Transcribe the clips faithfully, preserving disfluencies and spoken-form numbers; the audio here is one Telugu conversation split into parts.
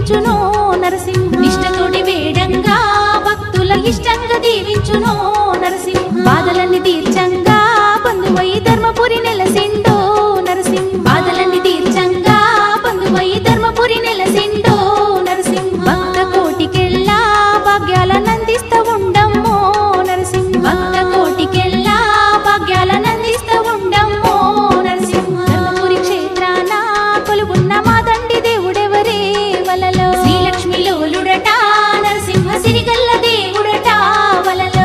దీవించునో నరసింహ నిష్టతోటి వేడంగా భక్తుల ఇష్టంగా దీవించునో నరసింహ బాధలన్నీ తీర్చంగా బంధువై ధర్మపురి నెలసిండో నరసింహ బాధలన్నీ తీర్చంగా బంధువై ధర్మపురి నెలసిండో నరసింహ భక్త కోటికెళ్ళా భాగ్యాలనందిస్త ఉండమ్మో నరసింహ భక్త కోటికెళ్ళా భాగ్యాలనందిస్త ఉండమ్మో నరసింహ ధర్మపురి క్షేత్రాన కొలువున్న మా తండ్రి దేవుడెవరే వలలో శ్రీలక్ష్మి లోలుడట నరసింహ సిరిగల్ల దేవుడట వలలో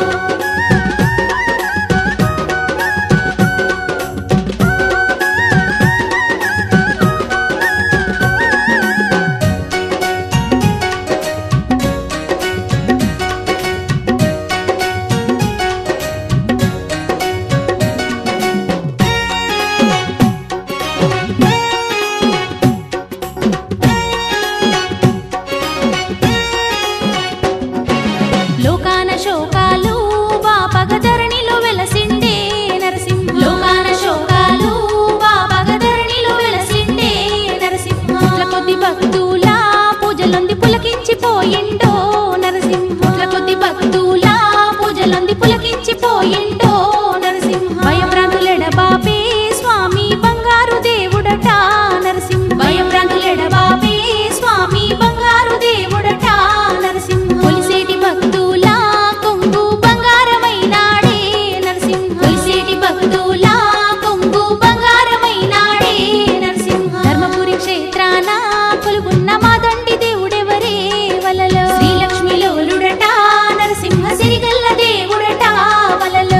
లోకాన శోకాలు బాపగధరణిలో వెలసిండే నరసింహ లోకాన శోకాలు బాపగధరణిలో వెలసిండే నరసింహ పుట్ల కొద్ది భక్తుల పూజలొంది పులకించిపోయిండో నరసింహ పుట్ల కొద్ది భక్తుల పూజలొంది పులకించిపోయిండో నరసింహ భయభ్రాంతులెడబాపే స్వామి బంగారు దేవుడట నరసింహ భయభ్రాంతులెడబాపే స్వామి బంగారు దేవుడట నరసింహ కొలిసేటి భక్తుల కొంగు బంగారమైనాడే నరసింహ కొలిసేటి భక్తుల కొంగు బంగారమైనాడే నరసింహ ధర్మపురి క్షేత్రాన కొలుగున్న మా తండ్రి దేవుడెవరే వలలో శ్రీలక్ష్మి లోలుడట నరసింహ సిరిగల్ల దేవుడట వలలో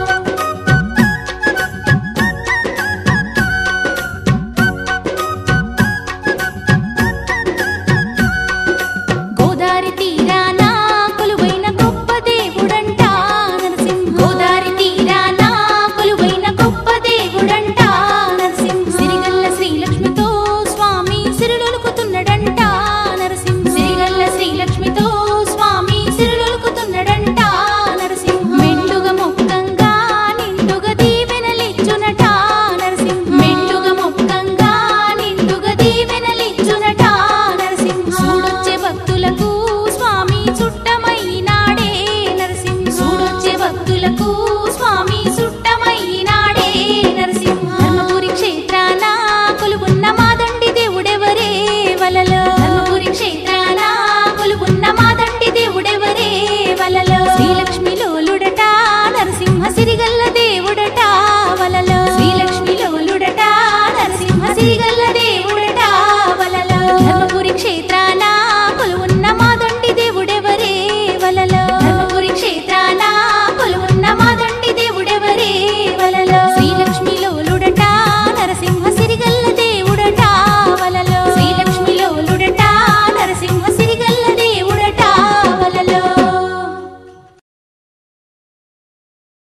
గోదారి తీరాన కొలువైన గొప్ప దేవుడంట నరసింహ గోదారి తీరాన కొలువైన గొప్ప దేవుడంట నరసింహ సిరిగల్ల శ్రీలక్ష్మితో స్వామి సిరులొలుకుతున్నడంట నరసింహ సిరిగల్ల శ్రీలక్ష్మితో స్వామి సిరులొలుకుతున్నడంట నరసింహ మెండుగా మొక్కంగా నిండుగా దీవెనలిచ్చునట నరసింహ మెండుగా మొక్కంగా నిండుగా దీవెనలిచ్చునట నరసింహ చూడొచ్చే భక్తులకు స్వామి చుట్టమైనాడే నరసింహ చూడొచ్చే భక్తులకు స్వామి చుట్టమైనాడే నరసింహ ధర్మపురి క్షేత్రాన కొలువున్న మా తండ్రి దేవుడెవరే వలలో